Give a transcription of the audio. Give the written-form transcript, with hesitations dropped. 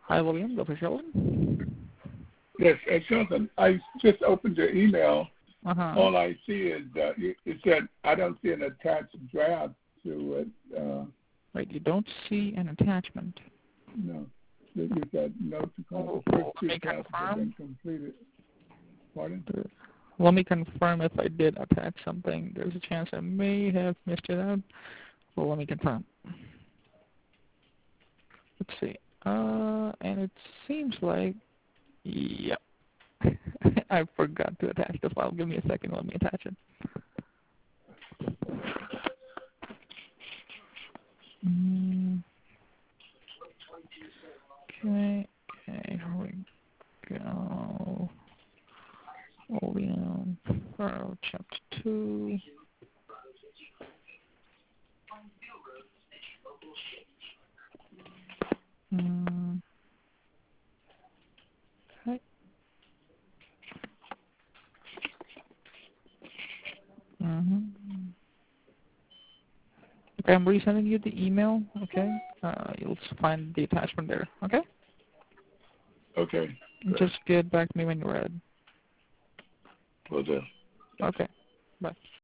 Hi, William. Dr. Sheldon. Yes, Sheldon, I just opened your email. Uh-huh. All I see is it said I don't see an attached draft to it. Wait, you don't see an attachment? No. You said note to call the first two tasks have been completed. Pardon? Let me confirm if I did attach something. There's a chance I may have missed it out. Well, let me confirm. Let's see. And it seems like, yep. I forgot to attach the file. Give me a second. Let me attach it. Okay, here we go. William Farrell, Chapter 2. Okay. Okay, I'm resending you the email, okay? You'll find the attachment there, okay? Okay. Just get back to me when you're ready. Will do. Okay. Bye.